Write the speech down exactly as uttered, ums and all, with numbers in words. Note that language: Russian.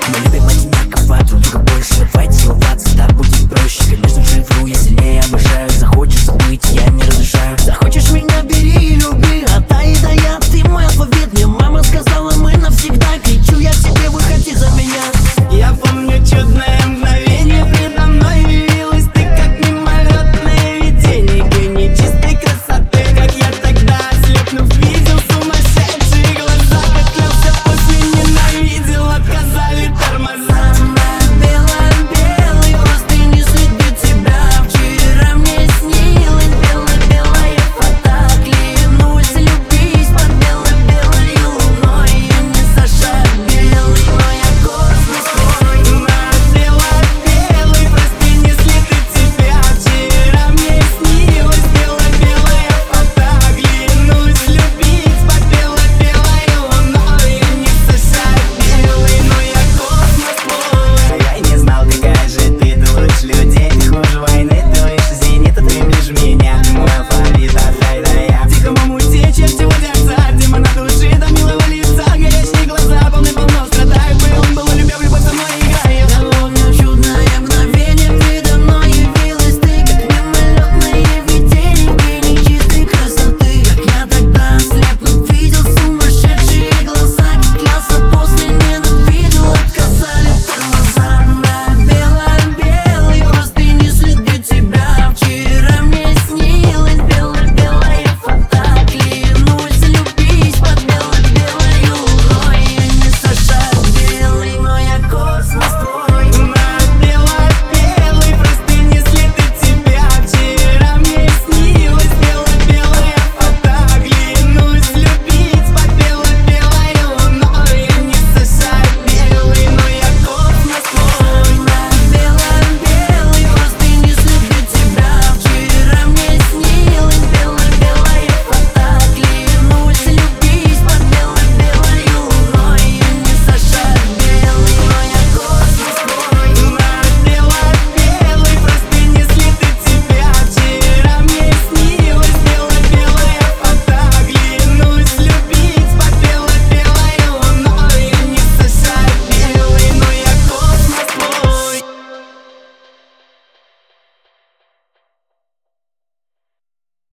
Мы любим одинаково, друг друга больше. Давай целоваться, так будет проще. Конечно же вру, я сильнее обожаю. Захочешь забыть, я не разрешаю. Захочешь меня, бери и люби.